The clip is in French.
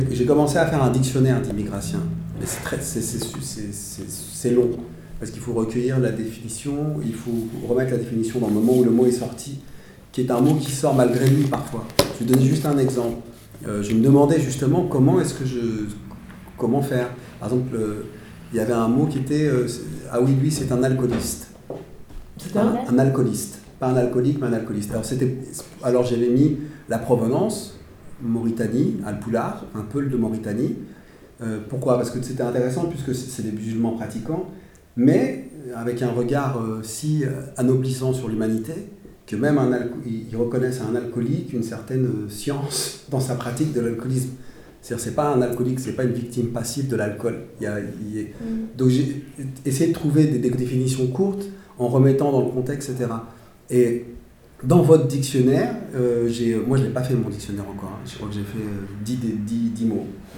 J'ai commencé à faire un dictionnaire d'immigration, mais c'est long, parce qu'il faut recueillir la définition, il faut remettre la définition dans le moment où le mot est sorti, qui est un mot qui sort malgré lui parfois. Je vais donner juste un exemple. Je me demandais justement comment faire. Par exemple, il y avait un mot qui était ah oui, lui c'est un alcooliste. Un alcooliste. Pas un alcoolique, mais un alcooliste. Alors j'avais mis la provenance, Mauritanie, Alpoular, un peul de Mauritanie. Pourquoi ? Parce que c'était intéressant puisque c'est des musulmans pratiquants, mais avec un regard si anoblissant sur l'humanité que même ils reconnaissent à un alcoolique une certaine science dans sa pratique de l'alcoolisme. C'est-à-dire c'est pas un alcoolique, c'est pas une victime passive de l'alcool. Donc j'ai essayé de trouver des définitions courtes en remettant dans le contexte, etc. Et dans votre dictionnaire, moi je n'ai pas fait mon dictionnaire encore, hein. Je crois que j'ai fait 10 mots.